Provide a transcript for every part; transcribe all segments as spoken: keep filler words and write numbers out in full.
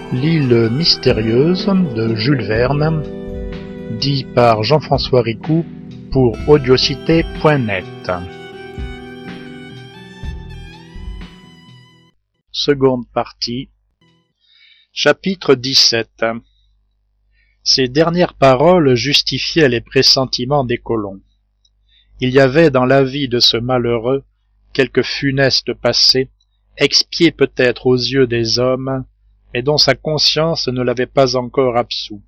L'île mystérieuse de Jules Verne, dit par Jean-François Ricou pour audiocité point net. Seconde partie. Chapitre dix-sept. Ces dernières paroles justifiaient les pressentiments des colons. Il y avait dans la vie de ce malheureux quelque funeste passé, expié peut-être aux yeux des hommes, mais dont sa conscience ne l'avait pas encore absous.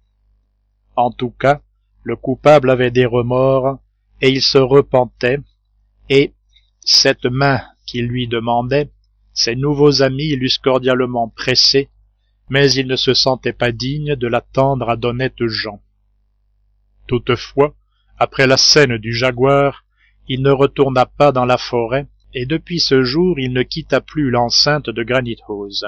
En tout cas, le coupable avait des remords, et il se repentait, et, cette main qu'il lui demandait, ses nouveaux amis l'eussent cordialement pressé, mais il ne se sentait pas digne de la tendre à d'honnêtes gens. Toutefois, après la scène du jaguar, il ne retourna pas dans la forêt, et depuis ce jour il ne quitta plus l'enceinte de Granite-House.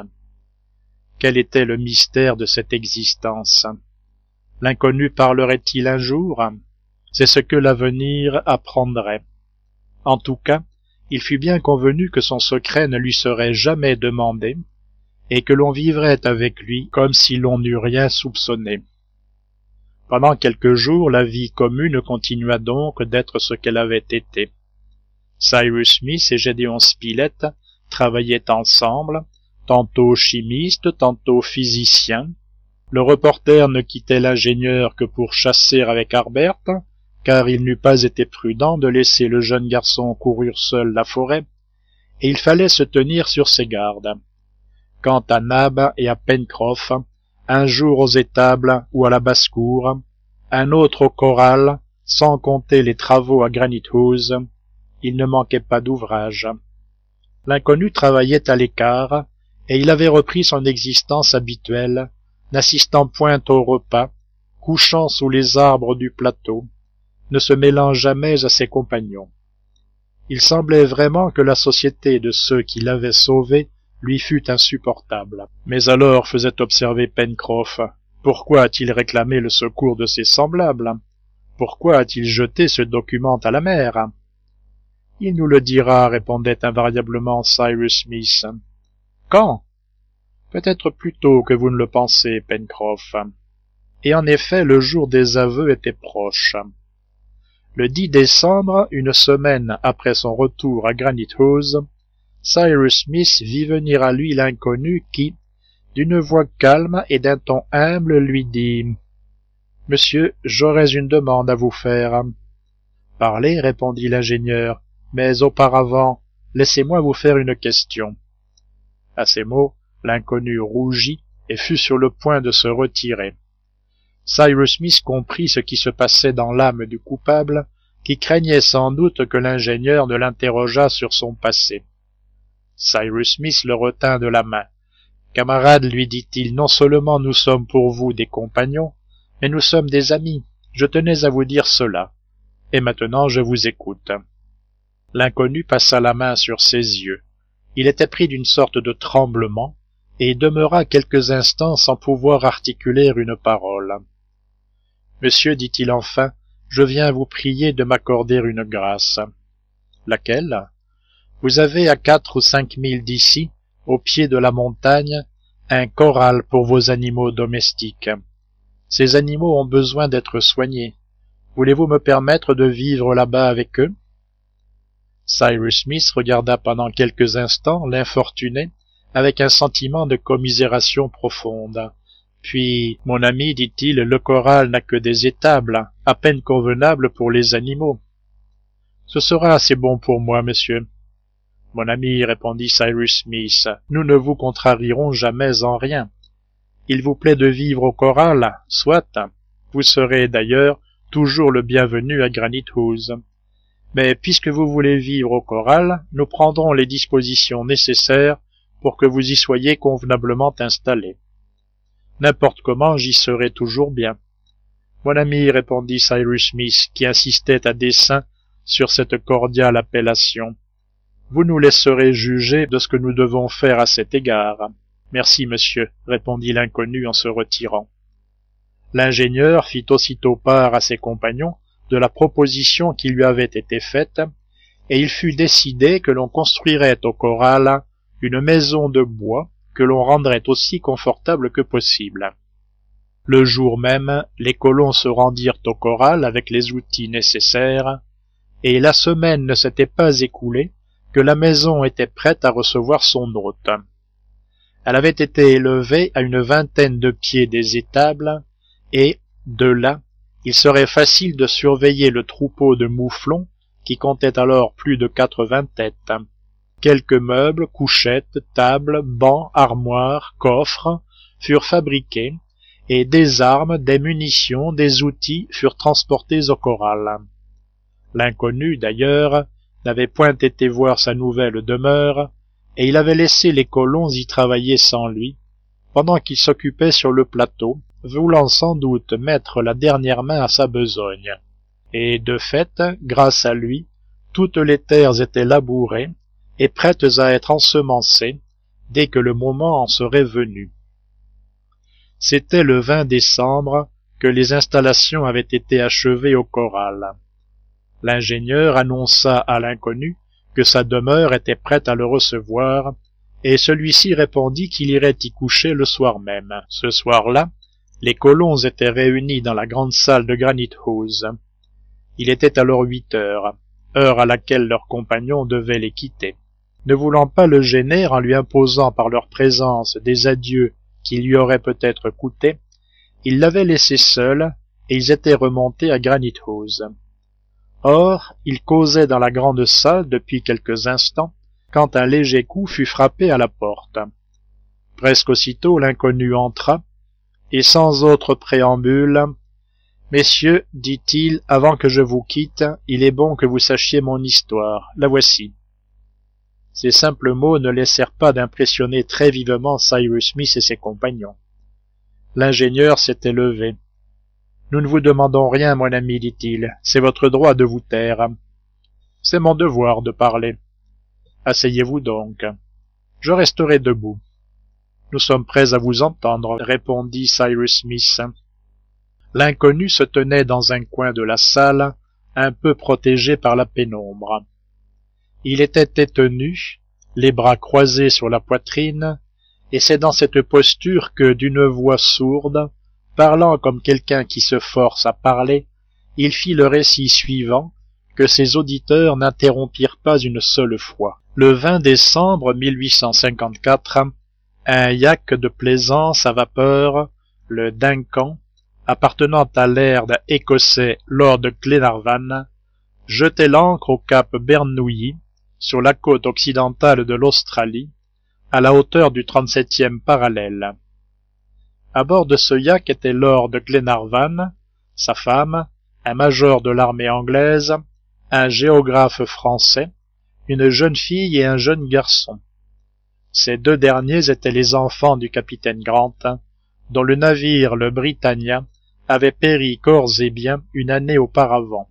Quel était le mystère de cette existence? L'inconnu parlerait-il un jour? C'est ce que l'avenir apprendrait. En tout cas, il fut bien convenu que son secret ne lui serait jamais demandé, et que l'on vivrait avec lui comme si l'on n'eût rien soupçonné. Pendant quelques jours, la vie commune continua donc d'être ce qu'elle avait été. Cyrus Smith et Gédéon Spilett travaillaient ensemble, tantôt chimiste, tantôt physicien. Le reporter ne quittait l'ingénieur que pour chasser avec Harbert, car il n'eût pas été prudent de laisser le jeune garçon courir seul la forêt, et il fallait se tenir sur ses gardes. Quant à Nab et à Pencroff, un jour aux étables ou à la basse-cour, un autre au corral, sans compter les travaux à Granite-House, il ne manquait pas d'ouvrage. L'inconnu travaillait à l'écart, et il avait repris son existence habituelle, n'assistant point au repas, couchant sous les arbres du plateau, ne se mêlant jamais à ses compagnons. Il semblait vraiment que la société de ceux qui l'avaient sauvé lui fût insupportable. Mais alors, faisait observer Pencroff, pourquoi a-t-il réclamé le secours de ses semblables? Pourquoi a-t-il jeté ce document à la mer? Il nous le dira, répondait invariablement Cyrus Smith. Quand? Peut-être plus tôt que vous ne le pensez, Pencroff. Et en effet, le jour des aveux était proche. Le dix décembre, une semaine après son retour à Granite-House, Cyrus Smith vit venir à lui l'inconnu qui, d'une voix calme et d'un ton humble, lui dit « Monsieur, j'aurais une demande à vous faire. »« Parlez, » répondit l'ingénieur, « mais auparavant, laissez-moi vous faire une question. » À ces mots, l'inconnu rougit et fut sur le point de se retirer. Cyrus Smith comprit ce qui se passait dans l'âme du coupable, qui craignait sans doute que l'ingénieur ne l'interrogeât sur son passé. Cyrus Smith le retint de la main. « Camarade, lui dit-il, non seulement nous sommes pour vous des compagnons, mais nous sommes des amis. Je tenais à vous dire cela. Et maintenant je vous écoute. » L'inconnu passa la main sur ses yeux. Il était pris d'une sorte de tremblement, et demeura quelques instants sans pouvoir articuler une parole. « Monsieur, dit-il enfin, je viens vous prier de m'accorder une grâce. »« Laquelle ? » ?»« Vous avez à quatre ou cinq milles d'ici, au pied de la montagne, un corral pour vos animaux domestiques. Ces animaux ont besoin d'être soignés. Voulez-vous me permettre de vivre là-bas avec eux ?» Cyrus Smith regarda pendant quelques instants l'infortuné avec un sentiment de commisération profonde. Puis, « Mon ami, dit-il, le corral n'a que des étables, à peine convenables pour les animaux. »« Ce sera assez bon pour moi, monsieur. »« Mon ami, répondit Cyrus Smith, nous ne vous contrarierons jamais en rien. Il vous plaît de vivre au corral, soit. Vous serez d'ailleurs toujours le bienvenu à Granite-House. Mais puisque vous voulez vivre au corral, nous prendrons les dispositions nécessaires pour que vous y soyez convenablement installé. N'importe comment, j'y serai toujours bien. Mon ami, répondit Cyrus Smith, qui insistait à dessein sur cette cordiale appellation, vous nous laisserez juger de ce que nous devons faire à cet égard. Merci, monsieur, répondit l'inconnu en se retirant. L'ingénieur fit aussitôt part à ses compagnons de la proposition qui lui avait été faite, et il fut décidé que l'on construirait au corral une maison de bois que l'on rendrait aussi confortable que possible. Le jour même, les colons se rendirent au corral avec les outils nécessaires, et la semaine ne s'était pas écoulée que la maison était prête à recevoir son hôte. Elle avait été élevée à une vingtaine de pieds des étables, et, de là, il serait facile de surveiller le troupeau de mouflons qui comptait alors plus de quatre-vingts têtes. Quelques meubles, couchettes, tables, bancs, armoires, coffres furent fabriqués, et des armes, des munitions, des outils furent transportés au corral. L'inconnu, d'ailleurs, n'avait point été voir sa nouvelle demeure, et il avait laissé les colons y travailler sans lui, pendant qu'il s'occupait sur le plateau, voulant sans doute mettre la dernière main à sa besogne. Et de fait, grâce à lui, toutes les terres étaient labourées et prêtes à être ensemencées dès que le moment en serait venu. C'était le vingt décembre que les installations avaient été achevées au corral. L'ingénieur annonça à l'inconnu que sa demeure était prête à le recevoir, et celui-ci répondit qu'il irait y coucher le soir même. Ce soir-là, les colons étaient réunis dans la grande salle de Granite House. Il était alors huit heures, heure à laquelle leurs compagnons devaient les quitter. Ne voulant pas le gêner en lui imposant par leur présence des adieux qui lui auraient peut-être coûté, ils l'avaient laissé seul, et ils étaient remontés à Granite House. Or, ils causaient dans la grande salle depuis quelques instants, quand un léger coup fut frappé à la porte. Presque aussitôt l'inconnu entra, et sans autre préambule, « Messieurs, dit-il, avant que je vous quitte, il est bon que vous sachiez mon histoire, la voici. » Ces simples mots ne laissèrent pas d'impressionner très vivement Cyrus Smith et ses compagnons. L'ingénieur s'était levé. « Nous ne vous demandons rien, mon ami, dit-il, c'est votre droit de vous taire. C'est mon devoir de parler. Asseyez-vous donc. Je resterai debout. Nous sommes prêts à vous entendre, répondit Cyrus Smith. L'inconnu se tenait dans un coin de la salle, un peu protégé par la pénombre. Il était tétenu, les bras croisés sur la poitrine, et c'est dans cette posture que, d'une voix sourde, parlant comme quelqu'un qui se force à parler, il fit le récit suivant, que ses auditeurs n'interrompirent pas une seule fois. Le vingt décembre mille huit cent cinquante-quatre, un yacht de plaisance à vapeur, le Duncan, appartenant à laird écossais Lord Glenarvan, jetait l'ancre au cap Bernoulli, sur la côte occidentale de l'Australie, à la hauteur du trente-septième parallèle. À bord de ce yacht était Lord Glenarvan, sa femme, un major de l'armée anglaise, un géographe français, une jeune fille et un jeune garçon. Ces deux derniers étaient les enfants du capitaine Grant, dont le navire, le Britannia, avait péri corps et biens une année auparavant.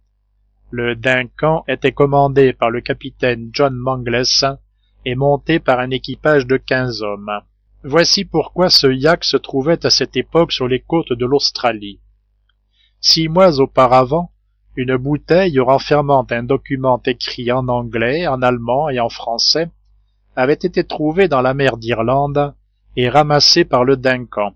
Le Duncan était commandé par le capitaine John Mangles et monté par un équipage de quinze hommes. Voici pourquoi ce yacht se trouvait à cette époque sur les côtes de l'Australie. Six mois auparavant, une bouteille renfermant un document écrit en anglais, en allemand et en français avait été trouvée dans la mer d'Irlande et ramassée par le Duncan.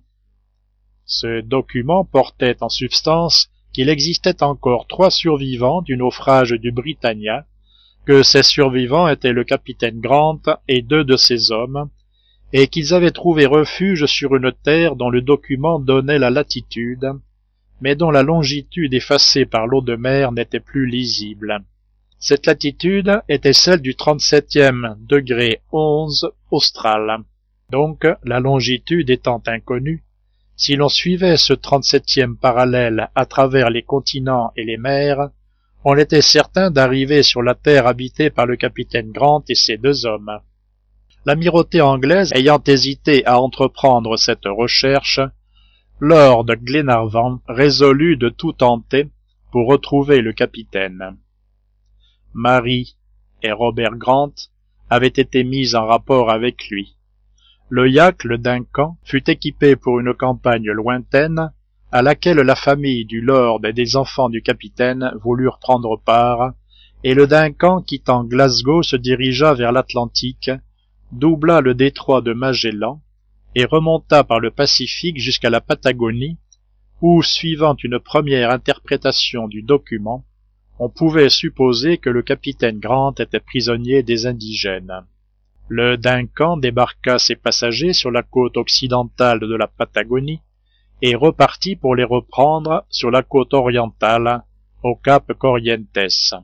Ce document portait en substance qu'il existait encore trois survivants du naufrage du Britannia, que ces survivants étaient le capitaine Grant et deux de ses hommes, et qu'ils avaient trouvé refuge sur une terre dont le document donnait la latitude, mais dont la longitude effacée par l'eau de mer n'était plus lisible. Cette latitude était celle du trente-septième degré onze austral. Donc, la longitude étant inconnue, si l'on suivait ce trente-septième parallèle à travers les continents et les mers, on était certain d'arriver sur la terre habitée par le capitaine Grant et ses deux hommes. L'amirauté anglaise ayant hésité à entreprendre cette recherche, Lord Glenarvan résolut de tout tenter pour retrouver le capitaine. Marie et Robert Grant avaient été mis en rapport avec lui. Le yacht, le Duncan, fut équipé pour une campagne lointaine à laquelle la famille du lord et des enfants du capitaine voulurent prendre part, et le Duncan, quittant Glasgow, se dirigea vers l'Atlantique, doubla le détroit de Magellan et remonta par le Pacifique jusqu'à la Patagonie, où, suivant une première interprétation du document, on pouvait supposer que le capitaine Grant était prisonnier des indigènes. Le Duncan débarqua ses passagers sur la côte occidentale de la Patagonie et repartit pour les reprendre sur la côte orientale, au cap Corrientes.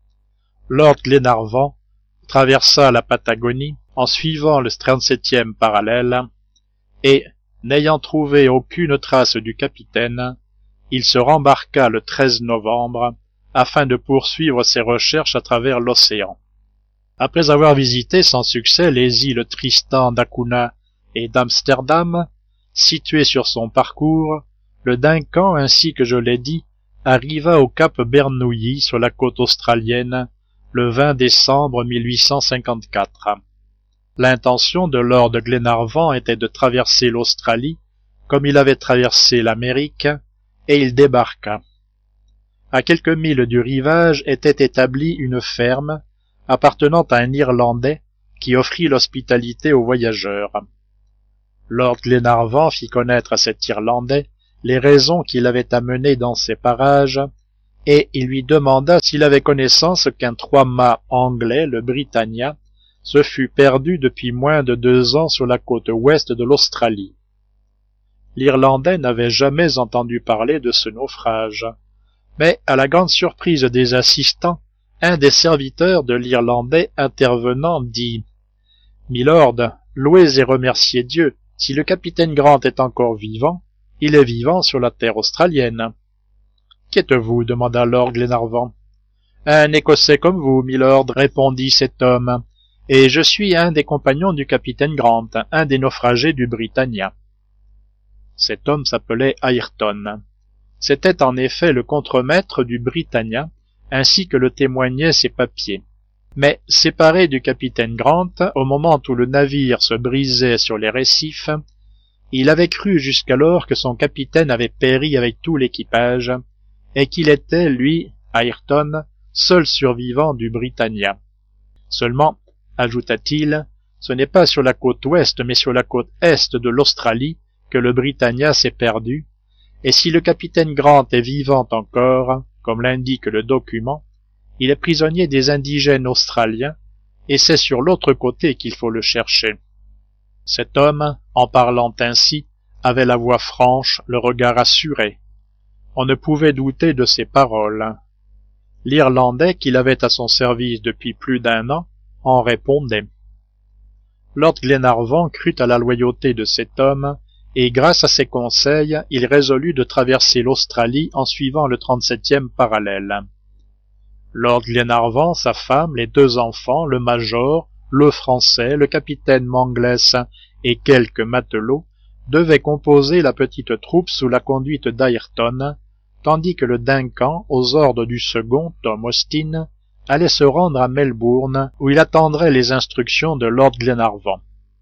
Lord Glenarvan traversa la Patagonie en suivant le trente-septième parallèle et, n'ayant trouvé aucune trace du capitaine, il se rembarqua le treize novembre afin de poursuivre ses recherches à travers l'océan. Après avoir visité sans succès les îles Tristan d'Acunha et d'Amsterdam, situées sur son parcours, le Duncan, ainsi que je l'ai dit, arriva au cap Bernouilli sur la côte australienne le vingt décembre mille huit cent cinquante-quatre. L'intention de Lord Glenarvan était de traverser l'Australie comme il avait traversé l'Amérique, et il débarqua. À quelques milles du rivage était établie une ferme appartenant à un Irlandais qui offrit l'hospitalité aux voyageurs. Lord Glenarvan fit connaître à cet Irlandais les raisons qui l'avaient amené dans ces parages, et il lui demanda s'il avait connaissance qu'un trois-mâts anglais, le Britannia, se fût perdu depuis moins de deux ans sur la côte ouest de l'Australie. L'Irlandais n'avait jamais entendu parler de ce naufrage, mais à la grande surprise des assistants, un des serviteurs de l'Irlandais intervenant dit « Milord, louez et remerciez Dieu, si le capitaine Grant est encore vivant, il est vivant sur la terre australienne. »« Qu'êtes-vous » demanda Lord Glenarvan. « Un Écossais comme vous, milord, répondit cet homme, et je suis un des compagnons du capitaine Grant, un des naufragés du Britannia. » Cet homme s'appelait Ayrton. C'était en effet le contremaître du Britannia, ainsi que le témoignaient ses papiers. Mais, séparé du capitaine Grant, au moment où le navire se brisait sur les récifs, il avait cru jusqu'alors que son capitaine avait péri avec tout l'équipage, et qu'il était, lui, Ayrton, seul survivant du Britannia. Seulement, ajouta-t-il, ce n'est pas sur la côte ouest, mais sur la côte est de l'Australie que le Britannia s'est perdu, et si le capitaine Grant est vivant encore, comme l'indique le document, il est prisonnier des indigènes australiens, et c'est sur l'autre côté qu'il faut le chercher. Cet homme, en parlant ainsi, avait la voix franche, le regard assuré. On ne pouvait douter de ses paroles. L'Irlandais, qu'il avait à son service depuis plus d'un an, en répondait. Lord Glenarvan crut à la loyauté de cet homme, et grâce à ses conseils, il résolut de traverser l'Australie en suivant le trente-septième parallèle. Lord Glenarvan, sa femme, les deux enfants, le major, le Français, le capitaine Mangles et quelques matelots devaient composer la petite troupe sous la conduite d'Ayrton, tandis que le Duncan, aux ordres du second, Tom Austin, allait se rendre à Melbourne, où il attendrait les instructions de Lord Glenarvan.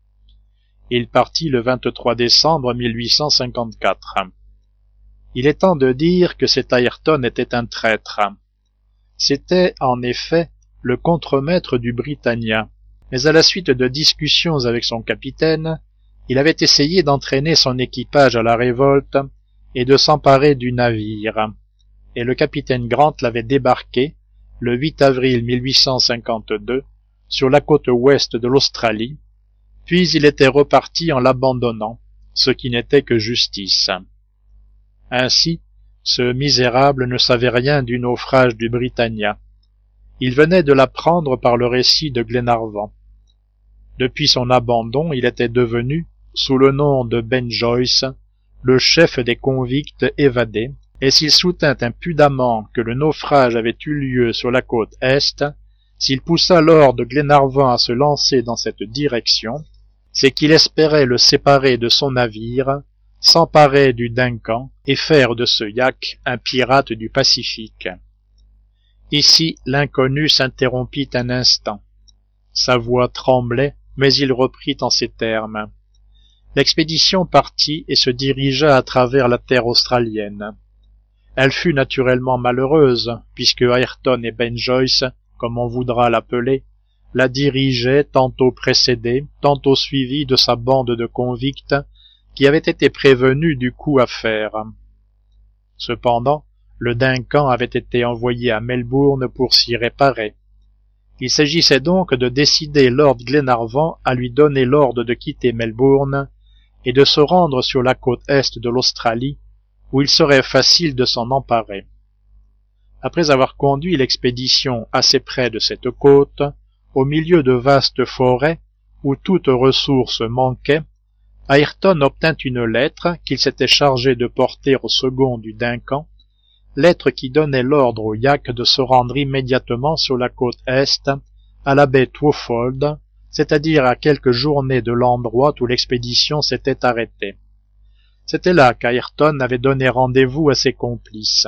Il partit le vingt-trois décembre mille huit cent cinquante-quatre. Il est temps de dire que cet Ayrton était un traître. C'était, en effet, le contremaître du Britannia, mais à la suite de discussions avec son capitaine, il avait essayé d'entraîner son équipage à la révolte et de s'emparer du navire, et le capitaine Grant l'avait débarqué, le huit avril mille huit cent cinquante-deux, sur la côte ouest de l'Australie, puis il était reparti en l'abandonnant, ce qui n'était que justice. Ainsi, ce misérable ne savait rien du naufrage du Britannia. Il venait de l'apprendre par le récit de Glenarvan. Depuis son abandon, il était devenu, sous le nom de Ben Joyce, le chef des convicts évadés, et s'il soutint impudemment que le naufrage avait eu lieu sur la côte est, s'il poussa Lord Glenarvan à se lancer dans cette direction, c'est qu'il espérait le séparer de son navire, s'emparer du Duncan et faire de ce yak un pirate du Pacifique. Ici, l'inconnu s'interrompit un instant. Sa voix tremblait, mais il reprit en ces termes. L'expédition partit et se dirigea à travers la terre australienne. Elle fut naturellement malheureuse, puisque Ayrton et Ben Joyce, comme on voudra l'appeler, la dirigeait tantôt précédé, tantôt suivi de sa bande de convicts qui avaient été prévenus du coup à faire. Cependant, le Duncan avait été envoyé à Melbourne pour s'y réparer. Il s'agissait donc de décider Lord Glenarvan à lui donner l'ordre de quitter Melbourne et de se rendre sur la côte est de l'Australie, où il serait facile de s'en emparer. Après avoir conduit l'expédition assez près de cette côte, au milieu de vastes forêts où toute ressource manquait, Ayrton obtint une lettre qu'il s'était chargé de porter au second du Duncan, lettre qui donnait l'ordre au yacht de se rendre immédiatement sur la côte est, à la baie Twofold, c'est-à-dire à quelques journées de l'endroit où l'expédition s'était arrêtée. C'était là qu'Ayrton avait donné rendez-vous à ses complices.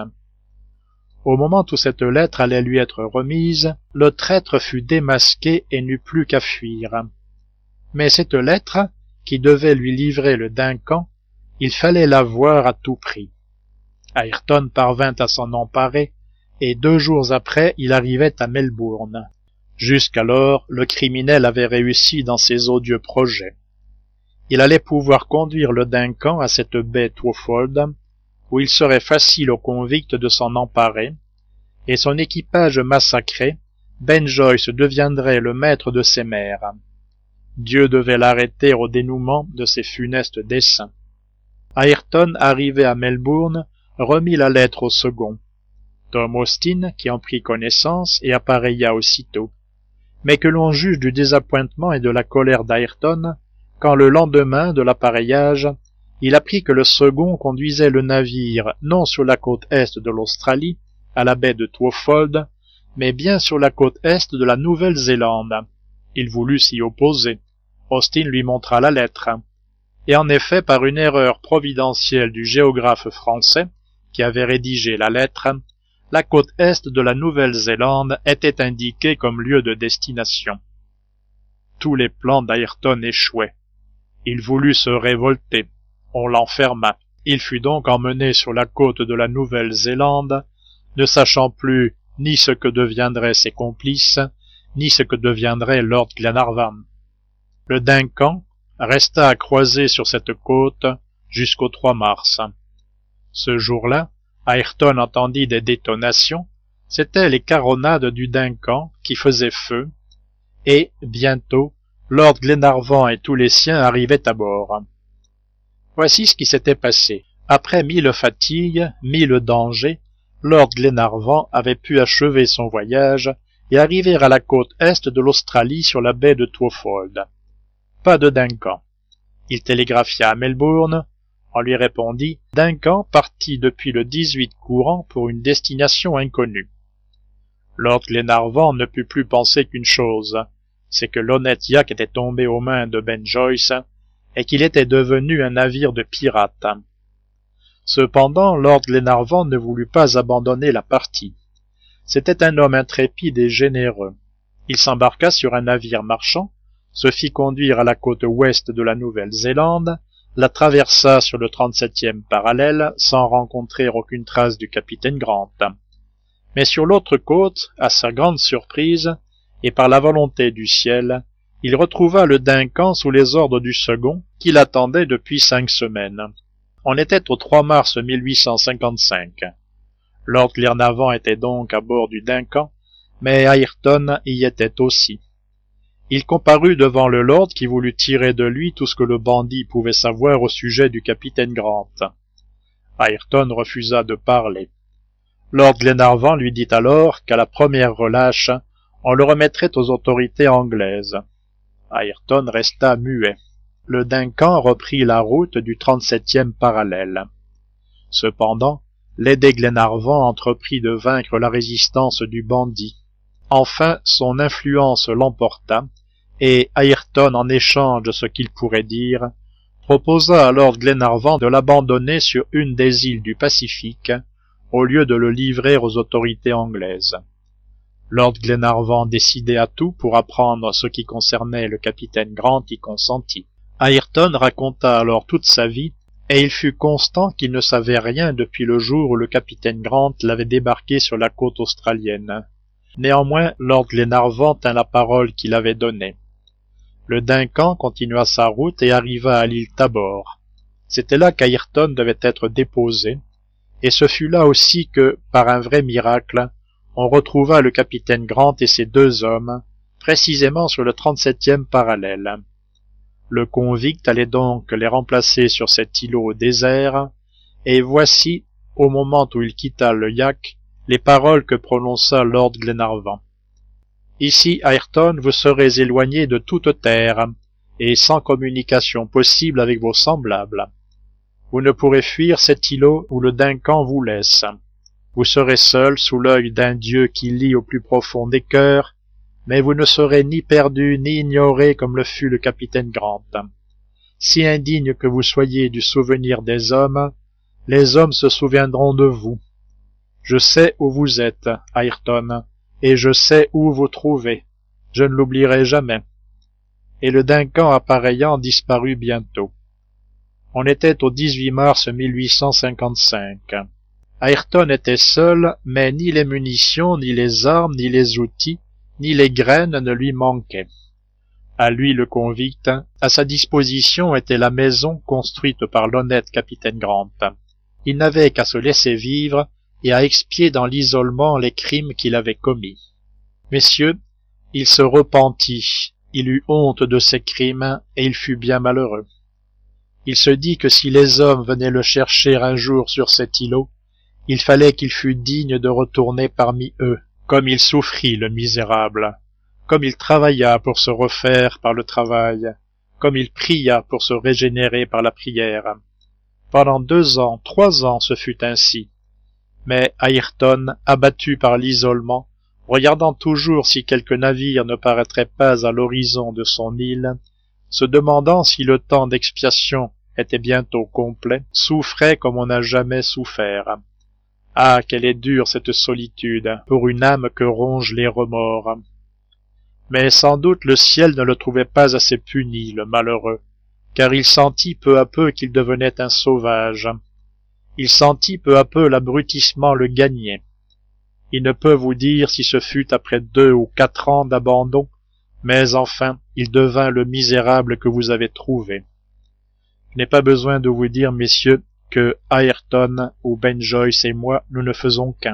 Au moment où cette lettre allait lui être remise, le traître fut démasqué et n'eut plus qu'à fuir. Mais cette lettre, qui devait lui livrer le Duncan, il fallait l'avoir à tout prix. Ayrton parvint à s'en emparer, et deux jours après il arrivait à Melbourne. Jusqu'alors, le criminel avait réussi dans ses odieux projets. Il allait pouvoir conduire le Duncan à cette baie Twofold, où il serait facile aux convicts de s'en emparer, et son équipage massacré, Ben Joyce deviendrait le maître de ses mers. Dieu devait l'arrêter au dénouement de ses funestes desseins. Ayrton, arrivé à Melbourne, remit la lettre au second. Tom Austin, qui en prit connaissance, et appareilla aussitôt. Mais que l'on juge du désappointement et de la colère d'Ayrton, quand le lendemain de l'appareillage, il apprit que le second conduisait le navire non sur la côte est de l'Australie, à la baie de Twofold, mais bien sur la côte est de la Nouvelle-Zélande. Il voulut s'y opposer. Austin lui montra la lettre. Et en effet, par une erreur providentielle du géographe français, qui avait rédigé la lettre, la côte est de la Nouvelle-Zélande était indiquée comme lieu de destination. Tous les plans d'Ayrton échouaient. Il voulut se révolter. On l'enferma. Il fut donc emmené sur la côte de la Nouvelle-Zélande, ne sachant plus ni ce que deviendraient ses complices, ni ce que deviendrait Lord Glenarvan. Le Duncan resta à croiser sur cette côte jusqu'au trois mars. Ce jour-là, Ayrton entendit des détonations, c'étaient les caronades du Duncan qui faisaient feu, et, bientôt, Lord Glenarvan et tous les siens arrivaient à bord. Voici ce qui s'était passé. Après mille fatigues, mille dangers, Lord Glenarvan avait pu achever son voyage et arriver à la côte est de l'Australie sur la baie de Twofold. Pas de Duncan. Il télégraphia à Melbourne. On lui répondit « Duncan parti depuis le dix-huit courant pour une destination inconnue ». Lord Glenarvan ne put plus penser qu'une chose, c'est que l'honnête yacht était tombé aux mains de Ben Joyce et qu'il était devenu un navire de pirates. Cependant, Lord Glenarvan ne voulut pas abandonner la partie. C'était un homme intrépide et généreux. Il s'embarqua sur un navire marchand, se fit conduire à la côte ouest de la Nouvelle-Zélande, la traversa sur le trente-septième parallèle sans rencontrer aucune trace du capitaine Grant. Mais sur l'autre côte, à sa grande surprise, et par la volonté du ciel, il retrouva le Duncan sous les ordres du second, qui l'attendait depuis cinq semaines. On était au trois mars mille huit cent cinquante-cinq. Lord Glenarvan était donc à bord du Duncan, mais Ayrton y était aussi. Il comparut devant le lord qui voulut tirer de lui tout ce que le bandit pouvait savoir au sujet du capitaine Grant. Ayrton refusa de parler. Lord Glenarvan lui dit alors qu'à la première relâche, on le remettrait aux autorités anglaises. Ayrton resta muet. Le Duncan reprit la route du trente-septième parallèle. Cependant, Lady Glenarvan entreprit de vaincre la résistance du bandit. Enfin, son influence l'emporta, et Ayrton, en échange de ce qu'il pourrait dire, proposa à Lord Glenarvan de l'abandonner sur une des îles du Pacifique, au lieu de le livrer aux autorités anglaises. Lord Glenarvan, décidé à tout pour apprendre ce qui concernait le capitaine Grant, y consentit. Ayrton raconta alors toute sa vie, et il fut constant qu'il ne savait rien depuis le jour où le capitaine Grant l'avait débarqué sur la côte australienne. Néanmoins, Lord Glenarvan tint la parole qu'il avait donnée. Le Duncan continua sa route et arriva à l'île Tabor. C'était là qu'Ayrton devait être déposé, et ce fut là aussi que, par un vrai miracle, on retrouva le capitaine Grant et ses deux hommes, précisément sur le trente-septième parallèle. Le convict allait donc les remplacer sur cet îlot désert, et voici, au moment où il quitta le yacht, les paroles que prononça Lord Glenarvan. « Ici, Ayrton, vous serez éloigné de toute terre, et sans communication possible avec vos semblables. Vous ne pourrez fuir cet îlot où le Duncan vous laisse. Vous serez seul sous l'œil d'un Dieu qui lit au plus profond des cœurs, mais vous ne serez ni perdu ni ignoré comme le fut le capitaine Grant. Si indigne que vous soyez du souvenir des hommes, les hommes se souviendront de vous. Je sais où vous êtes, Ayrton, et je sais où vous trouvez. Je ne l'oublierai jamais. » Et le Duncan appareillant disparut bientôt. On était au dix-huit mars mille huit cent cinquante-cinq. Ayrton était seul, mais ni les munitions, ni les armes, ni les outils, ni les graines ne lui manquaient. À lui le convict, à sa disposition était la maison construite par l'honnête capitaine Grant. Il n'avait qu'à se laisser vivre et à expier dans l'isolement les crimes qu'il avait commis. Messieurs, il se repentit, il eut honte de ses crimes, et il fut bien malheureux. Il se dit que si les hommes venaient le chercher un jour sur cet îlot, il fallait qu'il fût digne de retourner parmi eux. Comme il souffrit, le misérable, comme il travailla pour se refaire par le travail, comme il pria pour se régénérer par la prière. Pendant deux ans, trois ans, ce fut ainsi. Mais Ayrton, abattu par l'isolement, regardant toujours si quelque navire ne paraîtrait pas à l'horizon de son île, se demandant si le temps d'expiation était bientôt complet, souffrait comme on n'a jamais souffert. Ah, qu'elle est dure cette solitude, pour une âme que rongent les remords. Mais sans doute le ciel ne le trouvait pas assez puni, le malheureux, car il sentit peu à peu qu'il devenait un sauvage. Il sentit peu à peu l'abrutissement le gagner. Il ne peut vous dire si ce fut après deux ou quatre ans d'abandon, mais enfin, il devint le misérable que vous avez trouvé. Je n'ai pas besoin de vous dire, messieurs, que Ayrton ou Ben Joyce et moi, nous ne faisons qu'un.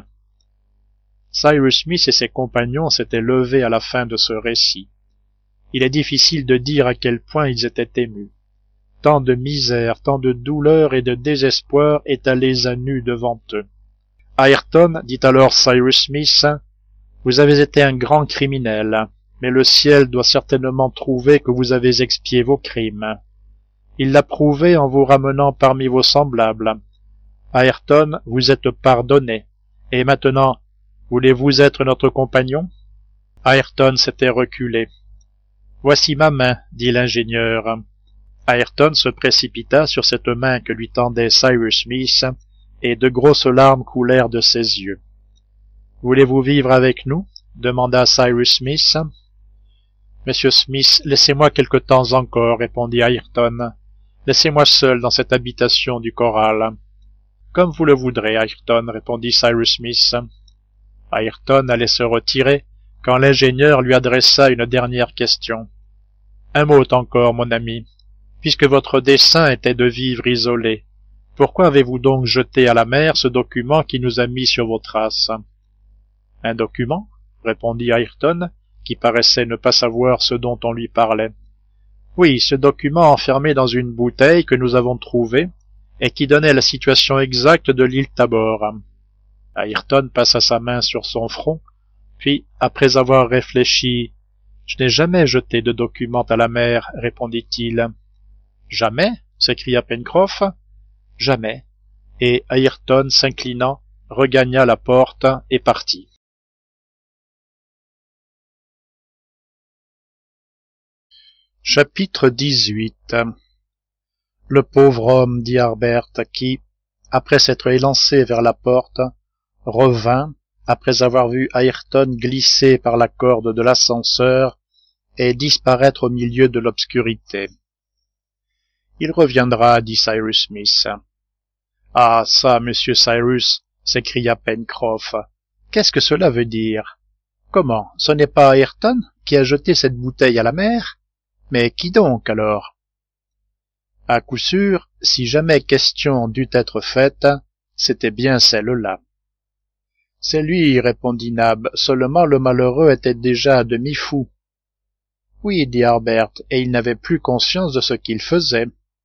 Cyrus Smith et ses compagnons s'étaient levés à la fin de ce récit. Il est difficile de dire à quel point ils étaient émus. Tant de misère, tant de douleur et de désespoir étalés à nu devant eux. Ayrton, dit alors Cyrus Smith, vous avez été un grand criminel, mais le ciel doit certainement trouver que vous avez expié vos crimes. Il l'a prouvé en vous ramenant parmi vos semblables. Ayrton, vous êtes pardonné. Et maintenant, voulez-vous être notre compagnon? Ayrton s'était reculé. Voici ma main, dit l'ingénieur. Ayrton se précipita sur cette main que lui tendait Cyrus Smith, et de grosses larmes coulèrent de ses yeux. Voulez-vous vivre avec nous? Demanda Cyrus Smith. Monsieur Smith, laissez-moi quelque temps encore, répondit Ayrton. Laissez-moi seul dans cette habitation du corral. Comme vous le voudrez, Ayrton, répondit Cyrus Smith. Ayrton allait se retirer quand l'ingénieur lui adressa une dernière question. Un mot encore, mon ami. Puisque votre dessein était de vivre isolé, pourquoi avez-vous donc jeté à la mer ce document qui nous a mis sur vos traces? Un document? Répondit Ayrton, qui paraissait ne pas savoir ce dont on lui parlait. Oui, ce document enfermé dans une bouteille que nous avons trouvée et qui donnait la situation exacte de l'île Tabor. Ayrton passa sa main sur son front, puis, après avoir réfléchi, « Je n'ai jamais jeté de document à la mer, » répondit-il. « Jamais ?» s'écria Pencroff. « Jamais. » Et Ayrton, s'inclinant, regagna la porte et partit. Chapitre dix-huit. Le pauvre homme, dit Harbert, qui, après s'être élancé vers la porte, revint, après avoir vu Ayrton glisser par la corde de l'ascenseur et disparaître au milieu de l'obscurité. « Il reviendra, dit Cyrus Smith. »« Ah, ça, monsieur Cyrus, s'écria Pencroff, qu'est-ce que cela veut dire? comment, ce n'est pas Ayrton qui a jeté cette bouteille à la mer? Mais qui donc, alors? À coup sûr, si jamais question dut être faite, c'était bien celle-là. C'est lui, répondit Nab, seulement le malheureux était déjà à demi fou. Oui, dit Harbert, et il n'avait plus conscience de ce qu'il faisait.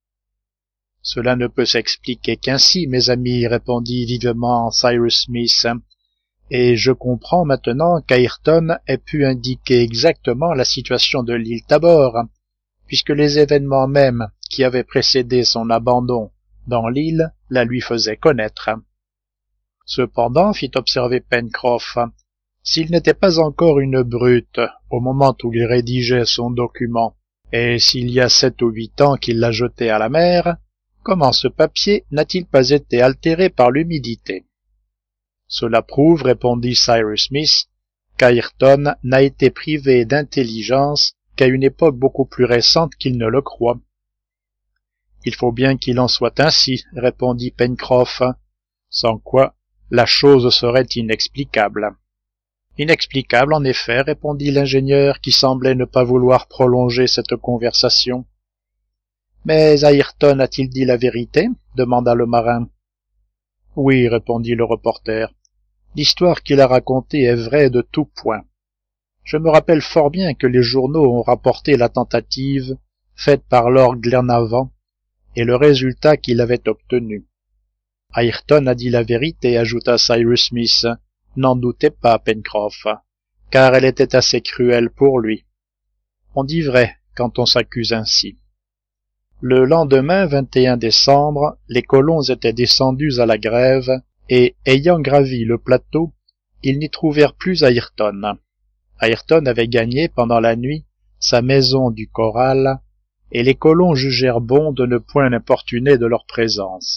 Cela ne peut s'expliquer qu'ainsi, mes amis, répondit vivement Cyrus Smith, et je comprends maintenant qu'Ayrton ait pu indiquer exactement la situation de l'île Tabor, puisque les événements mêmes qui avaient précédé son abandon dans l'île la lui faisaient connaître. Cependant, fit observer Pencroff, s'il n'était pas encore une brute au moment où il rédigeait son document, et s'il y a sept ou huit ans qu'il l'a jeté à la mer, comment ce papier n'a-t-il pas été altéré par l'humidité? Cela prouve, répondit Cyrus Smith, qu'Ayrton n'a été privé d'intelligence qu'à une époque beaucoup plus récente qu'il ne le croit. Il faut bien qu'il en soit ainsi, répondit Pencroff, sans quoi la chose serait inexplicable. Inexplicable, en effet, répondit l'ingénieur, qui semblait ne pas vouloir prolonger cette conversation. Mais Ayrton a-t-il dit la vérité? Demanda le marin. Oui, répondit le reporter. L'histoire qu'il a racontée est vraie de tout point. Je me rappelle fort bien que les journaux ont rapporté la tentative faite par Lord Glenarvan et le résultat qu'il avait obtenu. Ayrton a dit la vérité, ajouta Cyrus Smith. N'en doutez pas, Pencroff, car elle était assez cruelle pour lui. On dit vrai quand on s'accuse ainsi. Le lendemain, vingt et un décembre, les colons étaient descendus à la grève, et, ayant gravi le plateau, ils n'y trouvèrent plus Ayrton. Ayrton avait gagné pendant la nuit sa maison du corral, et les colons jugèrent bon de ne point l'importuner de leur présence.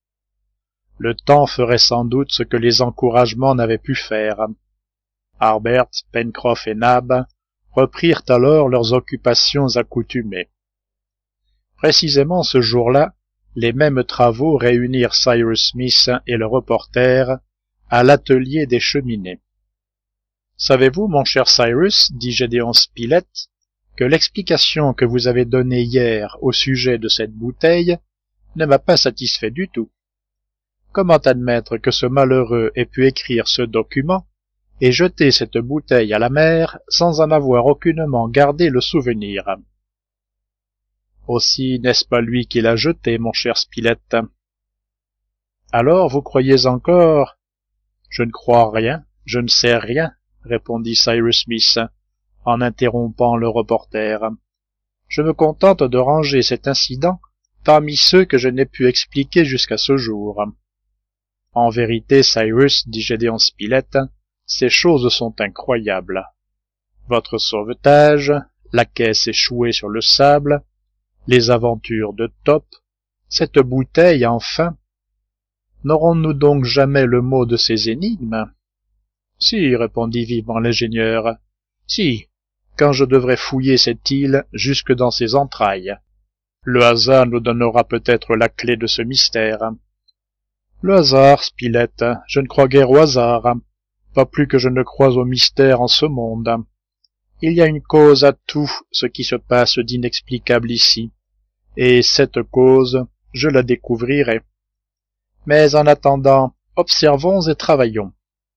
Le temps ferait sans doute ce que les encouragements n'avaient pu faire. Harbert, Pencroff et Nab reprirent alors leurs occupations accoutumées. Précisément ce jour-là, les mêmes travaux réunirent Cyrus Smith et le reporter à l'atelier des cheminées. « Savez-vous, mon cher Cyrus, dit Gédéon Spilett, que l'explication que vous avez donnée hier au sujet de cette bouteille ne m'a pas satisfait du tout. Comment admettre que ce malheureux ait pu écrire ce document et jeter cette bouteille à la mer sans en avoir aucunement gardé le souvenir? Aussi n'est-ce pas lui qui l'a jetée, mon cher Spilett. Alors vous croyez encore? Je ne crois rien, je ne sais rien, répondit Cyrus Smith, en interrompant le reporter. Je me contente de ranger cet incident parmi ceux que je n'ai pu expliquer jusqu'à ce jour. En vérité, Cyrus, dit Gédéon Spilett, ces choses sont incroyables. Votre sauvetage, la caisse échouée sur le sable, les aventures de Top, cette bouteille, enfin. N'aurons-nous donc jamais le mot de ces énigmes? Si, répondit vivement l'ingénieur, si, quand je devrais fouiller cette île jusque dans ses entrailles. Le hasard nous donnera peut-être la clé de ce mystère. Le hasard, Spilett, je ne crois guère au hasard, pas plus que je ne crois au mystère en ce monde. Il y a une cause à tout ce qui se passe d'inexplicable ici, et cette cause, je la découvrirai. Mais en attendant, observons et travaillons.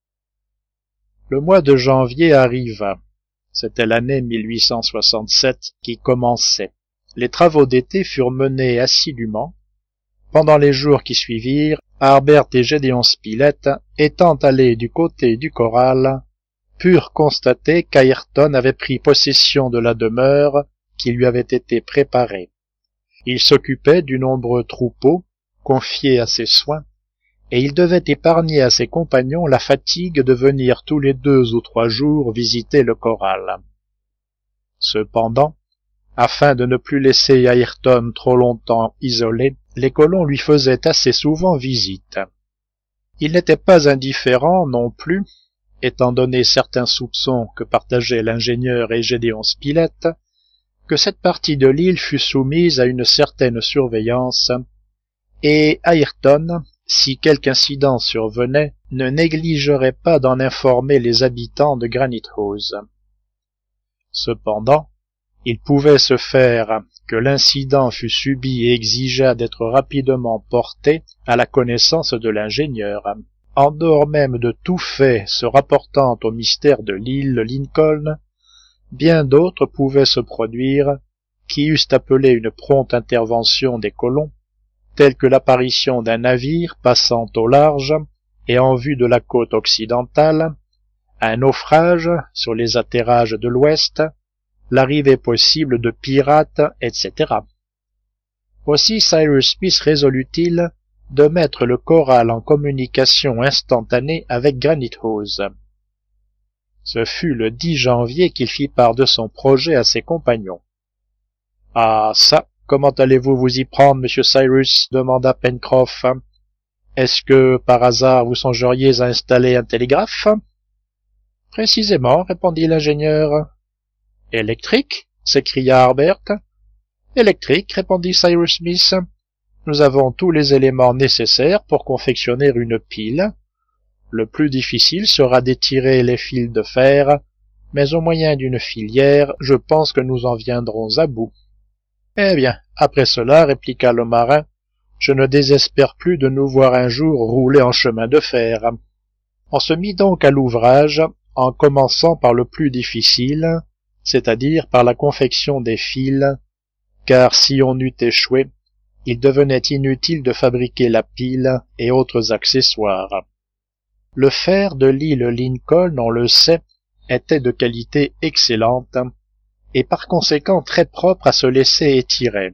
Le mois de janvier arriva. C'était l'année mille huit cent soixante-sept qui commençait. Les travaux d'été furent menés assidûment. Pendant les jours qui suivirent, Harbert et Gédéon Spilett, étant allés du côté du corral, purent constater qu'Ayrton avait pris possession de la demeure qui lui avait été préparée. Il s'occupait du nombreux troupeau confié à ses soins, et il devait épargner à ses compagnons la fatigue de venir tous les deux ou trois jours visiter le corral. Cependant, afin de ne plus laisser Ayrton trop longtemps isolé, les colons lui faisaient assez souvent visite. Il n'était pas indifférent non plus, étant donné certains soupçons que partageaient l'ingénieur et Gédéon Spilett, que cette partie de l'île fût soumise à une certaine surveillance, et Ayrton, si quelque incident survenait, ne négligerait pas d'en informer les habitants de Granite-House. Cependant, il pouvait se faire que l'incident fût subi et exigeât d'être rapidement porté à la connaissance de l'ingénieur. En dehors même de tout fait se rapportant au mystère de l'île Lincoln, bien d'autres pouvaient se produire qui eussent appelé une prompte intervention des colons, telle que l'apparition d'un navire passant au large et en vue de la côte occidentale, un naufrage sur les atterrages de l'Ouest, l'arrivée possible de pirates, et cetera. Aussi Cyrus Smith résolut-il de mettre le corral en communication instantanée avec Granite-House. Ce fut le dix janvier qu'il fit part de son projet à ses compagnons. « Ah ça, comment allez-vous vous y prendre, monsieur Cyrus ?» demanda Pencroff. « Est-ce que, par hasard, vous songeriez à installer un télégraphe ?»« Précisément, » répondit l'ingénieur. « Électrique ?» s'écria Harbert. « Électrique, » répondit Cyrus Smith. « Nous avons tous les éléments nécessaires pour confectionner une pile. Le plus difficile sera d'étirer les fils de fer, mais au moyen d'une filière, je pense que nous en viendrons à bout. »« Eh bien, après cela, » répliqua le marin, « je ne désespère plus de nous voir un jour rouler en chemin de fer. » On se mit donc à l'ouvrage, en commençant par le plus difficile, c'est-à-dire par la confection des fils, car si on eût échoué, il devenait inutile de fabriquer la pile et autres accessoires. Le fer de l'île Lincoln, on le sait, était de qualité excellente, et par conséquent très propre à se laisser étirer.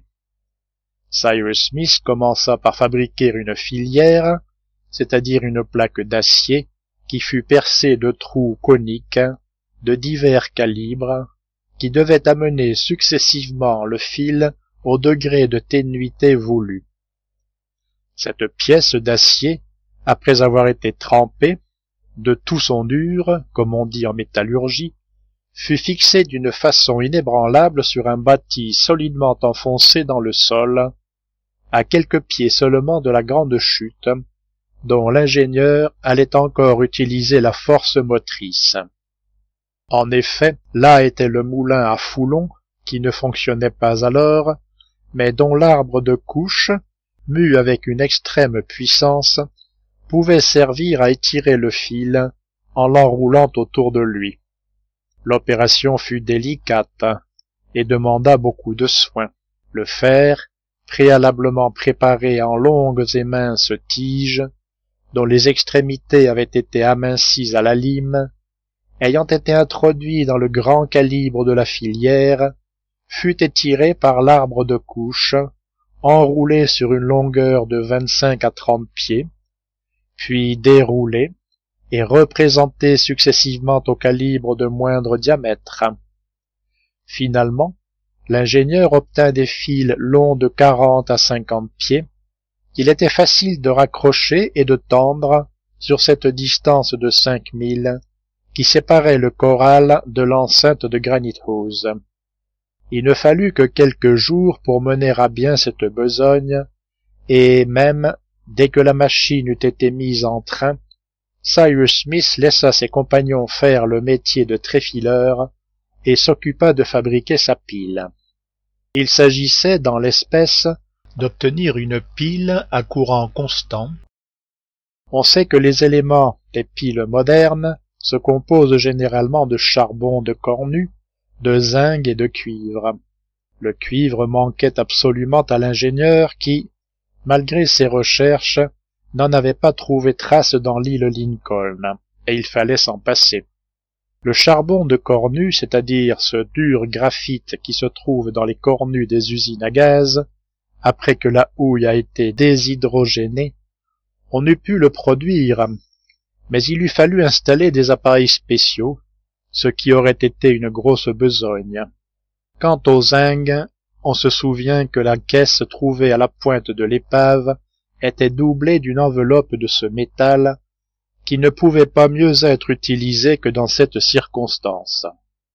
Cyrus Smith commença par fabriquer une filière, c'est-à-dire une plaque d'acier, qui fut percée de trous coniques, de divers calibres, qui devait amener successivement le fil au degré de ténuité voulu. Cette pièce d'acier, après avoir été trempée, de tout son dur, comme on dit en métallurgie, fut fixée d'une façon inébranlable sur un bâti solidement enfoncé dans le sol, à quelques pieds seulement de la grande chute, dont l'ingénieur allait encore utiliser la force motrice. En effet, là était le moulin à foulon, qui ne fonctionnait pas alors, mais dont l'arbre de couche, mu avec une extrême puissance, pouvait servir à étirer le fil en l'enroulant autour de lui. L'opération fut délicate et demanda beaucoup de soin. Le fer, préalablement préparé en longues et minces tiges, dont les extrémités avaient été amincies à la lime, ayant été introduit dans le grand calibre de la filière, fut étiré par l'arbre de couche, enroulé sur une longueur de vingt-cinq à trente pieds, puis déroulé et représenté successivement au calibre de moindre diamètre. Finalement, l'ingénieur obtint des fils longs de quarante à cinquante pieds, qu'il était facile de raccrocher et de tendre sur cette distance de cinq milles qui séparait le corral de l'enceinte de Granite-House. Il ne fallut que quelques jours pour mener à bien cette besogne, et même, dès que la machine eut été mise en train, Cyrus Smith laissa ses compagnons faire le métier de tréfileur et s'occupa de fabriquer sa pile. Il s'agissait, dans l'espèce, d'obtenir une pile à courant constant. On sait que les éléments des piles modernes se composent généralement de charbon de cornu, de zinc et de cuivre. Le cuivre manquait absolument à l'ingénieur qui, malgré ses recherches, n'en avait pas trouvé trace dans l'île Lincoln, et il fallait s'en passer. Le charbon de cornu, c'est-à-dire ce dur graphite qui se trouve dans les cornus des usines à gaz, après que la houille a été déshydrogénée, on eût pu le produire, mais il eût fallu installer des appareils spéciaux, ce qui aurait été une grosse besogne. Quant au zinc, on se souvient que la caisse trouvée à la pointe de l'épave était doublée d'une enveloppe de ce métal qui ne pouvait pas mieux être utilisée que dans cette circonstance.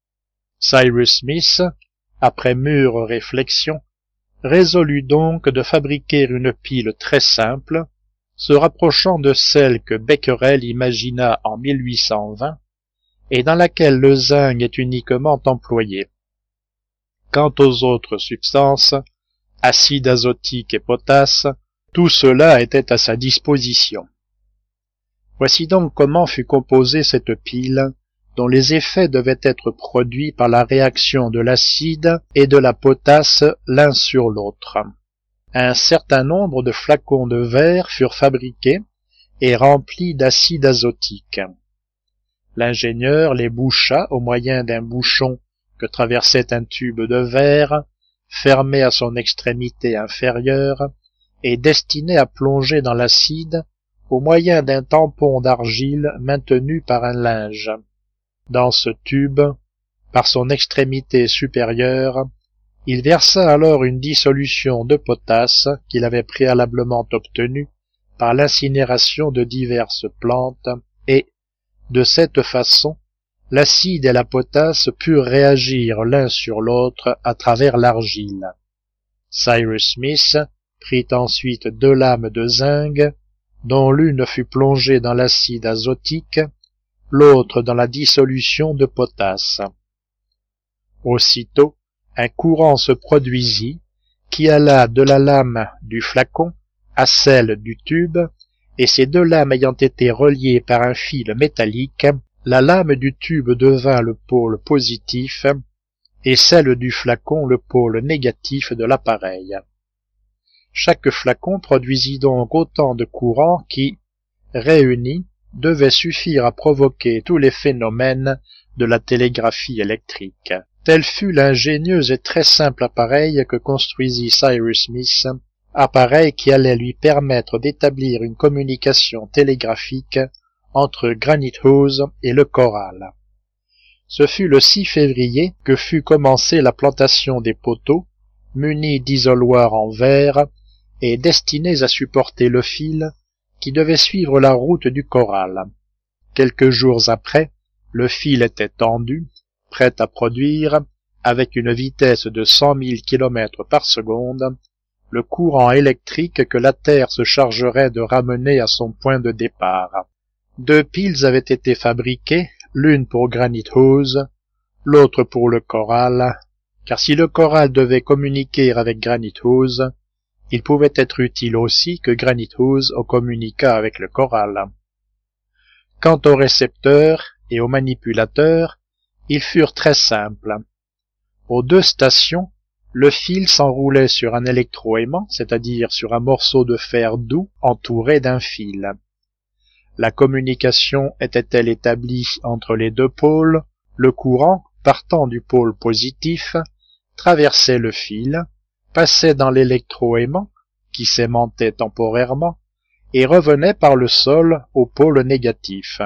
Cyrus Smith, après mûre réflexion, résolut donc de fabriquer une pile très simple, se rapprochant de celle que Becquerel imagina en mille huit cent vingt et dans laquelle le zinc est uniquement employé. Quant aux autres substances, acide azotique et potasse, tout cela était à sa disposition. Voici donc comment fut composée cette pile, dont les effets devaient être produits par la réaction de l'acide et de la potasse l'un sur l'autre. Un certain nombre de flacons de verre furent fabriqués et remplis d'acide azotique. L'ingénieur les boucha au moyen d'un bouchon que traversait un tube de verre, fermé à son extrémité inférieure, et destiné à plonger dans l'acide au moyen d'un tampon d'argile maintenu par un linge. Dans ce tube, par son extrémité supérieure, il versa alors une dissolution de potasse qu'il avait préalablement obtenue par l'incinération de diverses plantes et, de cette façon, l'acide et la potasse purent réagir l'un sur l'autre à travers l'argile. Cyrus Smith prit ensuite deux lames de zinc, dont l'une fut plongée dans l'acide azotique, l'autre dans la dissolution de potasse. Aussitôt, un courant se produisit, qui alla de la lame du flacon à celle du tube, et ces deux lames ayant été reliées par un fil métallique, la lame du tube devint le pôle positif, et celle du flacon le pôle négatif de l'appareil. Chaque flacon produisit donc autant de courant qui, réunis, devait suffire à provoquer tous les phénomènes de la télégraphie électrique. Tel fut l'ingénieux et très simple appareil que construisit Cyrus Smith, appareil qui allait lui permettre d'établir une communication télégraphique entre Granite House et le corral. Ce fut le six février que fut commencée la plantation des poteaux, munis d'isoloirs en verre et destinés à supporter le fil qui devait suivre la route du corral. Quelques jours après, le fil était tendu, prêt à produire, avec une vitesse de cent mille kilomètres par seconde, le courant électrique que la Terre se chargerait de ramener à son point de départ. Deux piles avaient été fabriquées, l'une pour Granite House, l'autre pour le corral, car si le corral devait communiquer avec Granite House, il pouvait être utile aussi que Granite House communiquât avec le corral. Quant aux récepteurs et aux manipulateurs, ils furent très simples. Aux deux stations, le fil s'enroulait sur un électroaimant, c'est-à-dire sur un morceau de fer doux entouré d'un fil. La communication était-elle établie entre les deux pôles, le courant, partant du pôle positif, traversait le fil, passait dans l'électroaimant, qui s'aimantait temporairement, et revenait par le sol au pôle négatif.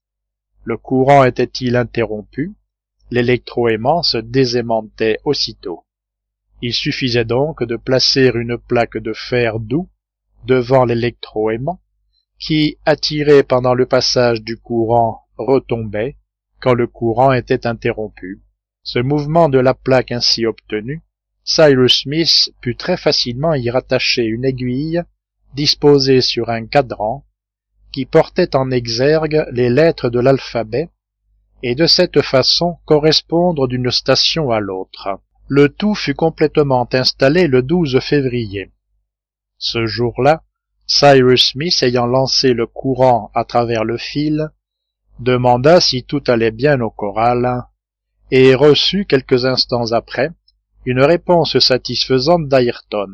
Le courant était-il interrompu, l'électroaimant se désaimantait aussitôt. Il suffisait donc de placer une plaque de fer doux devant l'électroaimant, qui, attiré pendant le passage du courant, retombait quand le courant était interrompu. Ce mouvement de la plaque ainsi obtenu, Cyrus Smith put très facilement y rattacher une aiguille disposée sur un cadran qui portait en exergue les lettres de l'alphabet et de cette façon correspondre d'une station à l'autre. Le tout fut complètement installé le douze février. Ce jour-là, Cyrus Smith, ayant lancé le courant à travers le fil, demanda si tout allait bien au corral, et reçut quelques instants après une réponse satisfaisante d'Ayrton.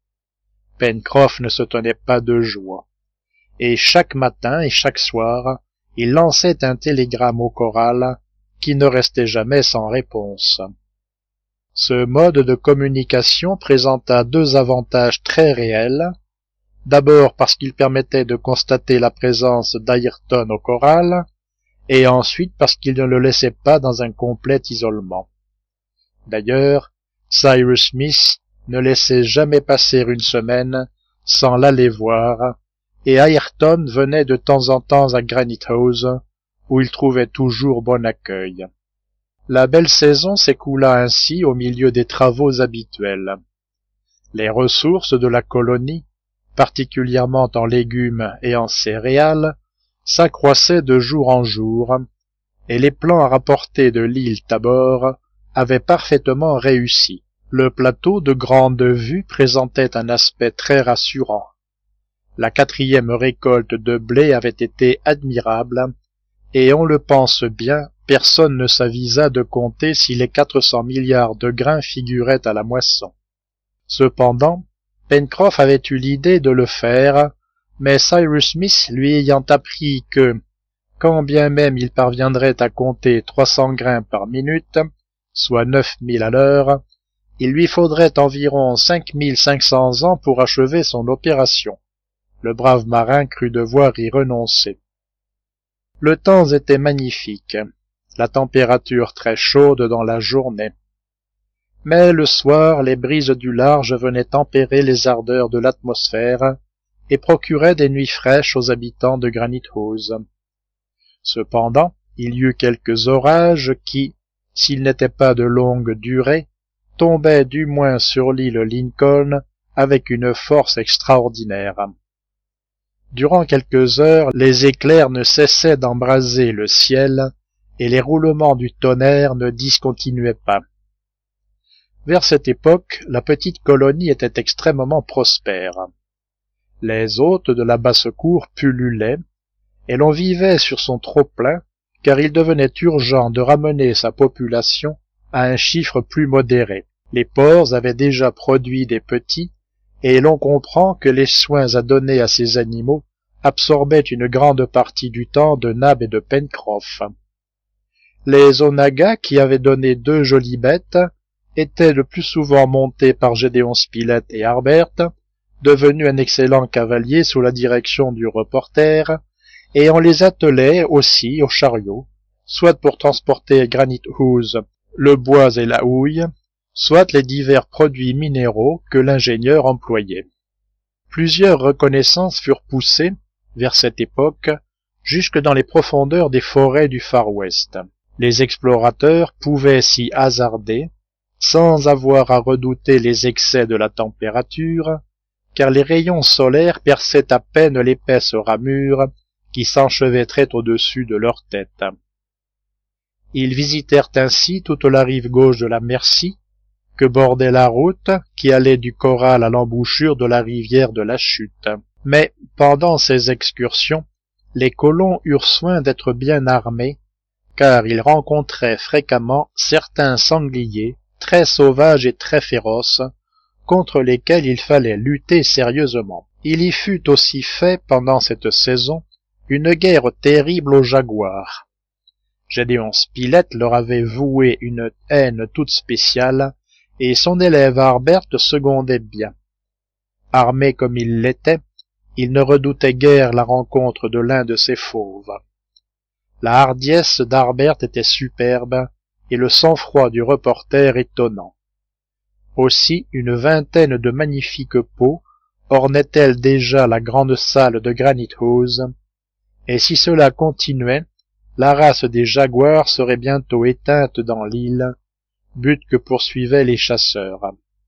Pencroff ne se tenait pas de joie, et chaque matin et chaque soir, il lançait un télégramme au corral qui ne restait jamais sans réponse. Ce mode de communication présenta deux avantages très réels, d'abord parce qu'il permettait de constater la présence d'Ayrton au corral, et ensuite parce qu'il ne le laissait pas dans un complet isolement. D'ailleurs, Cyrus Smith ne laissait jamais passer une semaine sans l'aller voir, et Ayrton venait de temps en temps à Granite House, où il trouvait toujours bon accueil. La belle saison s'écoula ainsi au milieu des travaux habituels. Les ressources de la colonie, particulièrement en légumes et en céréales, s'accroissait de jour en jour, et les plans à rapporter de l'île Tabor avaient parfaitement réussi. Le plateau de grande vue présentait un aspect très rassurant. La quatrième récolte de blé avait été admirable, et on le pense bien, personne ne s'avisa de compter si les quatre cents milliards de grains figuraient à la moisson. Cependant, Pencroff avait eu l'idée de le faire, mais Cyrus Smith lui ayant appris que, quand bien même il parviendrait à compter trois cents grains par minute, soit neuf mille à l'heure, il lui faudrait environ cinq mille cinq cents ans pour achever son opération. Le brave marin crut devoir y renoncer. Le temps était magnifique, la température très chaude dans la journée. Mais le soir, les brises du large venaient tempérer les ardeurs de l'atmosphère et procuraient des nuits fraîches aux habitants de Granite-House. Cependant, il y eut quelques orages qui, s'ils n'étaient pas de longue durée, tombaient du moins sur l'île Lincoln avec une force extraordinaire. Durant quelques heures, les éclairs ne cessaient d'embraser le ciel, et les roulements du tonnerre ne discontinuaient pas. Vers cette époque, la petite colonie était extrêmement prospère. Les hôtes de la basse-cour pullulaient, et l'on vivait sur son trop-plein, car il devenait urgent de ramener sa population à un chiffre plus modéré. Les porcs avaient déjà produit des petits, et l'on comprend que les soins à donner à ces animaux absorbaient une grande partie du temps de Nab et de Pencroff. Les onaggas, qui avaient donné deux jolies bêtes, étaient le plus souvent montés par Gédéon Spilett et Harbert, devenu un excellent cavalier sous la direction du reporter, et on les attelait aussi au chariot, soit pour transporter Granite-House, le bois et la houille, soit les divers produits minéraux que l'ingénieur employait. Plusieurs reconnaissances furent poussées, vers cette époque, jusque dans les profondeurs des forêts du Far West. Les explorateurs pouvaient s'y hasarder, sans avoir à redouter les excès de la température, car les rayons solaires perçaient à peine l'épaisse ramure qui s'enchevêtrait au-dessus de leur tête. Ils visitèrent ainsi toute la rive gauche de la Mercy, que bordait la route qui allait du corral à l'embouchure de la rivière de la Chute. Mais, pendant ces excursions, les colons eurent soin d'être bien armés, car ils rencontraient fréquemment certains sangliers, très sauvages et très féroces, contre lesquels il fallait lutter sérieusement. Il y fut aussi fait, pendant cette saison, une guerre terrible aux jaguars. Gédéon Spilett leur avait voué une haine toute spéciale, et son élève Harbert le secondait bien. Armé comme il l'était, il ne redoutait guère la rencontre de l'un de ces fauves. La hardiesse d'Harbert était superbe, et le sang-froid du reporter étonnant. Aussi une vingtaine de magnifiques peaux ornaient-elles déjà la grande salle de Granite-House, et si cela continuait, la race des jaguars serait bientôt éteinte dans l'île, but que poursuivaient les chasseurs.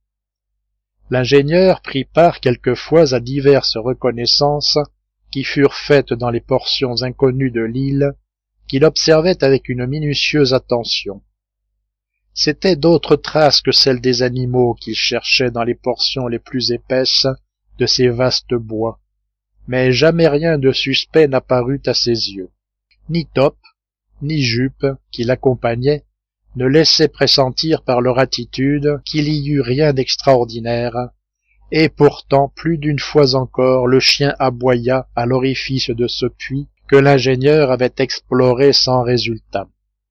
L'ingénieur prit part quelquefois à diverses reconnaissances qui furent faites dans les portions inconnues de l'île, qu'il observait avec une minutieuse attention. C'étaient d'autres traces que celles des animaux qu'il cherchait dans les portions les plus épaisses de ces vastes bois, mais jamais rien de suspect n'apparut à ses yeux. Ni Top, ni Jup, qui l'accompagnaient, ne laissaient pressentir par leur attitude qu'il y eût rien d'extraordinaire, et pourtant plus d'une fois encore le chien aboya à l'orifice de ce puits que l'ingénieur avait exploré sans résultat.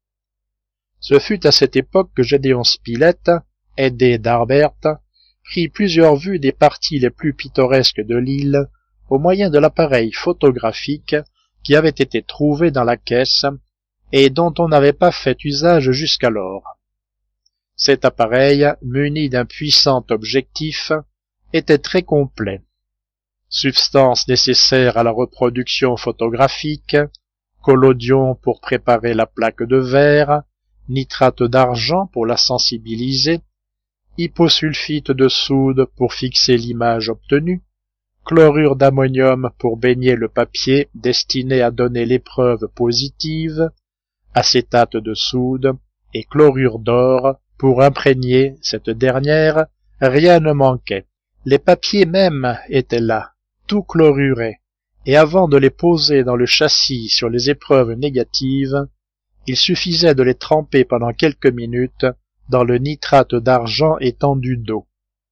Ce fut à cette époque que Gédéon Spilett, aidé d'Harbert, prit plusieurs vues des parties les plus pittoresques de l'île au moyen de l'appareil photographique qui avait été trouvé dans la caisse et dont on n'avait pas fait usage jusqu'alors. Cet appareil, muni d'un puissant objectif, était très complet. Substance nécessaire à la reproduction photographique, collodion pour préparer la plaque de verre, nitrate d'argent pour la sensibiliser, hyposulfite de soude pour fixer l'image obtenue, chlorure d'ammonium pour baigner le papier destiné à donner l'épreuve positive, acétate de soude et chlorure d'or pour imprégner cette dernière, rien ne manquait. Les papiers mêmes étaient là, tout chlorurés, et avant de les poser dans le châssis sur les épreuves négatives, il suffisait de les tremper pendant quelques minutes dans le nitrate d'argent étendu d'eau.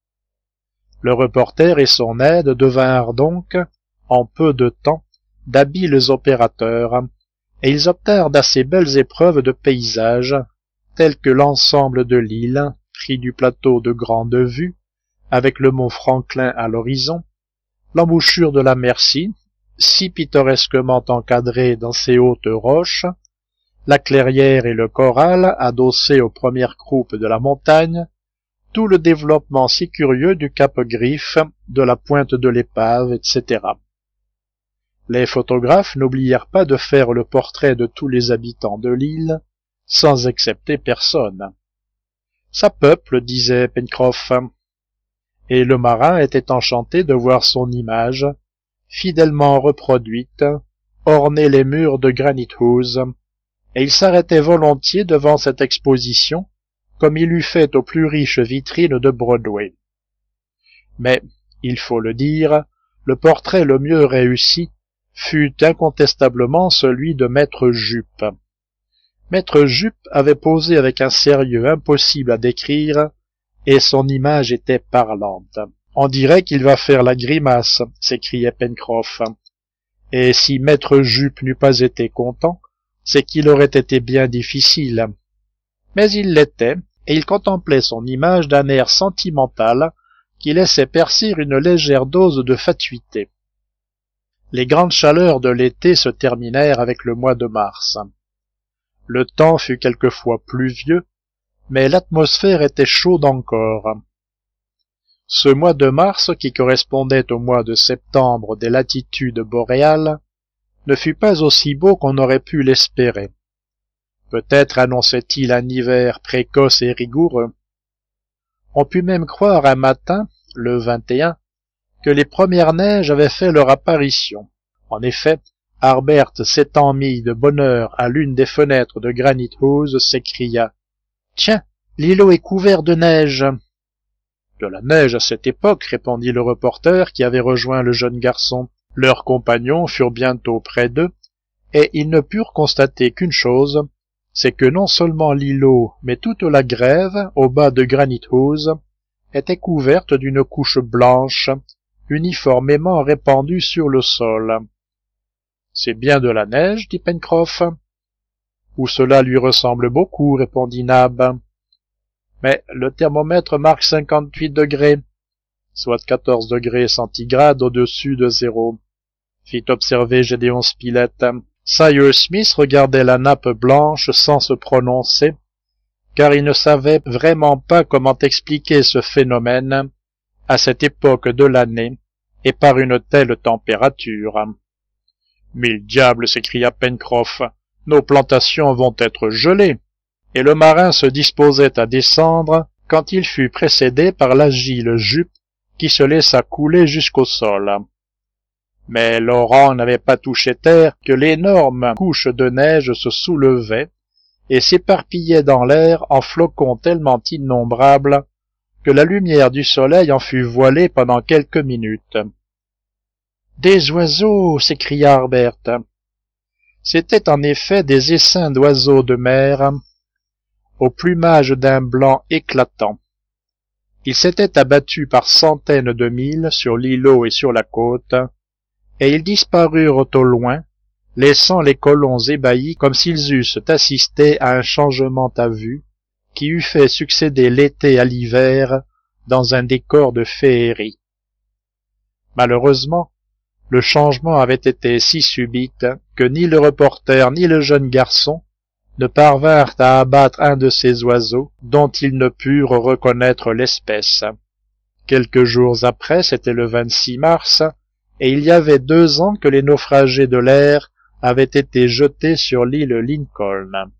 Le reporter et son aide devinrent donc, en peu de temps, d'habiles opérateurs, et ils obtinrent d'assez belles épreuves de paysage, telles que l'ensemble de l'île, pris du plateau de grande vue, avec le mont Franklin à l'horizon, l'embouchure de la Mercy, si pittoresquement encadrée dans ses hautes roches, la clairière et le corral adossés aux premières croupes de la montagne, tout le développement si curieux du cap Griffe, de la pointe de l'épave, et cetera. Les photographes n'oublièrent pas de faire le portrait de tous les habitants de l'île, sans excepter personne. Ça peuple, disait Pencroff. Et le marin était enchanté de voir son image, fidèlement reproduite, orner les murs de Granite House, et il s'arrêtait volontiers devant cette exposition, comme il eût fait aux plus riches vitrines de Broadway. Mais, il faut le dire, le portrait le mieux réussi fut incontestablement celui de Maître Jup. Maître Jup avait posé avec un sérieux impossible à décrire, et son image était parlante. On dirait qu'il va faire la grimace, s'écriait Pencroff. Et si Maître Jup n'eût pas été content, c'est qu'il aurait été bien difficile. Mais il l'était, et il contemplait son image d'un air sentimental qui laissait percer une légère dose de fatuité. Les grandes chaleurs de l'été se terminèrent avec le mois de mars. Le temps fut quelquefois pluvieux, mais l'atmosphère était chaude encore. Ce mois de mars, qui correspondait au mois de septembre des latitudes boréales, ne fut pas aussi beau qu'on aurait pu l'espérer. Peut-être annonçait-il un hiver précoce et rigoureux. On put même croire un matin, le vingt et un, que les premières neiges avaient fait leur apparition. En effet, Harbert s'étant mis de bonne heure à l'une des fenêtres de Granite House, s'écria « Tiens, l'îlot est couvert de neige !» « De la neige à cette époque, » répondit le reporter qui avait rejoint le jeune garçon. Leurs compagnons furent bientôt près d'eux, et ils ne purent constater qu'une chose, c'est que non seulement l'îlot, mais toute la grève, au bas de Granite House, était couverte d'une couche blanche, uniformément répandue sur le sol. « C'est bien de la neige, dit Pencroff. »« Ou cela lui ressemble beaucoup, répondit Nab. »« Mais le thermomètre marque cinquante-huit degrés, soit quatorze degrés centigrades au-dessus de zéro, fit observer Gédéon Spilett. Cyrus Smith regardait la nappe blanche sans se prononcer, car il ne savait vraiment pas comment expliquer ce phénomène à cette époque de l'année et par une telle température. « Mille diables !» s'écria Pencroff, « nos plantations vont être gelées !» Et le marin se disposait à descendre quand il fut précédé par l'agile Jup qui se laissa couler jusqu'au sol. Mais l'orang n'avait pas touché terre que l'énorme couche de neige se soulevait et s'éparpillait dans l'air en flocons tellement innombrables que la lumière du soleil en fut voilée pendant quelques minutes. « Des oiseaux !» s'écria Harbert. C'étaient en effet des essaims d'oiseaux de mer, au plumage d'un blanc éclatant. Ils s'étaient abattus par centaines de milles sur l'îlot et sur la côte, et ils disparurent au loin, laissant les colons ébahis comme s'ils eussent assisté à un changement à vue qui eût fait succéder l'été à l'hiver dans un décor de féerie. Malheureusement, le changement avait été si subite que ni le reporter ni le jeune garçon ne parvinrent à abattre un de ces oiseaux dont ils ne purent reconnaître l'espèce. Quelques jours après, c'était le vingt-six mars, et il y avait deux ans que les naufragés de l'air avaient été jetés sur l'île Lincoln.